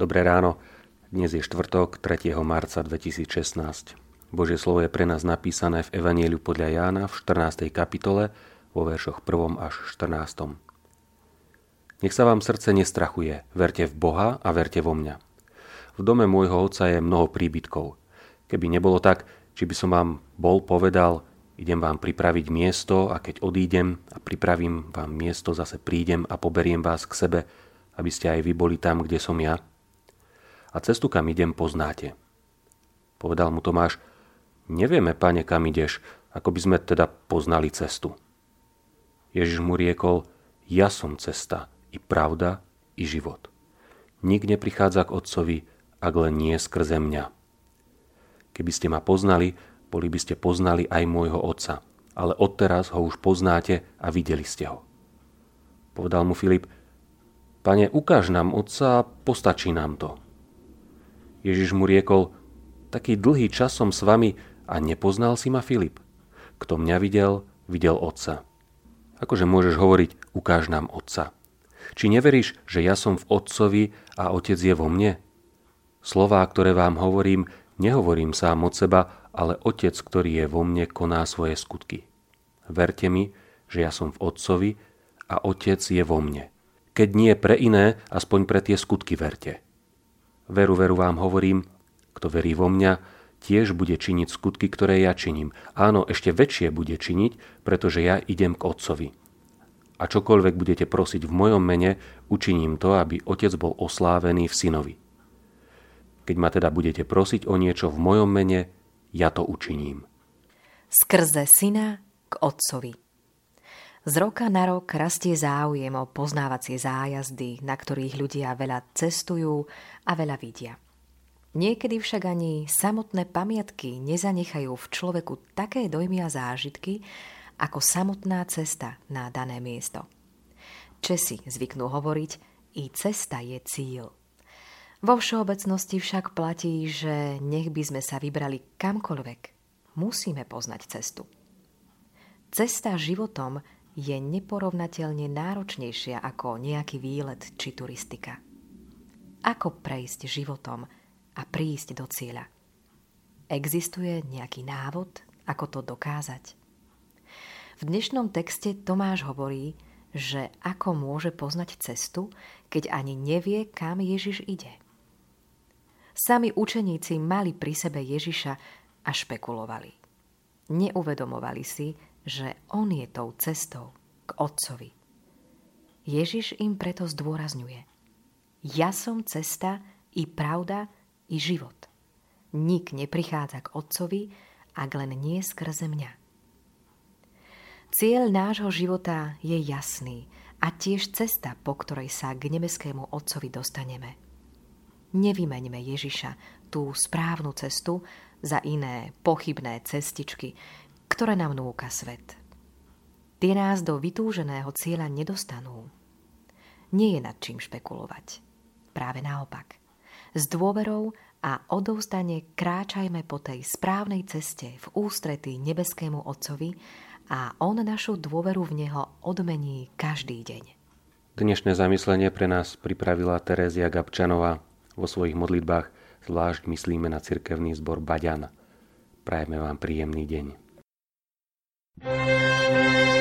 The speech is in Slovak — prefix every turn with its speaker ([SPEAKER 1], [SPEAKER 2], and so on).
[SPEAKER 1] Dobré ráno. Dnes je štvrtok, 3. marca 2016. Božie slovo je pre nás napísané v Evanjeliu podľa Jána v 14. kapitole vo veršoch 1. až 14. Nech sa vám srdce nestrachuje, verte v Boha a verte vo mňa. V dome môjho otca je mnoho príbytkov. Keby nebolo tak, či by som vám bol povedal, idem vám pripraviť miesto a keď odídem a pripravím vám miesto, zase prídem a poberiem vás k sebe, aby ste aj vy boli tam, kde som ja. A cestu, kam idem, poznáte. Povedal mu Tomáš, nevieme, Pane, kam ideš, ako by sme teda poznali cestu. Ježiš mu riekol, ja som cesta, i pravda, i život. Nik neprichádza k Otcovi, ak len nie skrze mňa. Keby ste ma poznali, boli by ste poznali aj môjho Otca, ale odteraz ho už poznáte a videli ste ho. Povedal mu Filip, Pane, ukáž nám Otca a postačí nám to. Ježiš mu riekol, taký dlhý čas som s vami a nepoznal si ma, Filip? Kto mňa videl, videl Otca. Akože môžeš hovoriť, ukáž nám Otca? Či neveríš, že ja som v Otcovi a Otec je vo mne? Slová, ktoré vám hovorím, nehovorím sám od seba, ale Otec, ktorý je vo mne, koná svoje skutky. Verte mi, že ja som v Otcovi a Otec je vo mne. Keď nie pre iné, aspoň pre tie skutky verte. Veru, veru vám hovorím, kto verí vo mňa, tiež bude činiť skutky, ktoré ja činím. Áno, ešte väčšie bude činiť, pretože ja idem k Otcovi. A čokoľvek budete prosiť v mojom mene, učiním to, aby Otec bol oslávený v Synovi. Keď ma teda budete prosiť o niečo v mojom mene, ja to učiním.
[SPEAKER 2] Skrze Syna k Otcovi. Z roka na rok rastie záujem o poznávacie zájazdy, na ktorých ľudia veľa cestujú a veľa vidia. Niekedy však ani samotné pamiatky nezanechajú v človeku také dojmy a zážitky, ako samotná cesta na dané miesto. Česi zvyknú hovoriť, i cesta je cíl. Vo všeobecnosti však platí, že nech by sme sa vybrali kamkoľvek, musíme poznať cestu. Cesta životom je neporovnateľne náročnejšia ako nejaký výlet či turistika. Ako prejsť životom a prísť do cieľa? Existuje nejaký návod, ako to dokázať? V dnešnom texte Tomáš hovorí, že ako môže poznať cestu, keď ani nevie, kam Ježiš ide. Sami učeníci mali pri sebe Ježiša a špekulovali. Neuvedomovali si, že on je tou cestou k Otcovi. Ježiš im preto zdôrazňuje. Ja som cesta, i pravda, i život. Nik neprichádza k Otcovi, ak len nie skrze mňa. Cieľ nášho života je jasný a tiež cesta, po ktorej sa k nebeskému Otcovi dostaneme. Nevymeňme Ježiša, tú správnu cestu, za iné pochybné cestičky, ktoré nám núka svet. Tie nás do vytúženého cieľa nedostanú. Nie je nad čím špekulovať. Práve naopak. S dôverou a odovzdane kráčajme po tej správnej ceste v ústretí nebeskému Otcovi a on našu dôveru v Neho odmení každý deň.
[SPEAKER 1] Dnešné zamyslenie pre nás pripravila Terézia Gabčanová. Vo svojich modlitbách zvlášť myslíme na cirkevný zbor Baďan. Prajeme vám príjemný deň.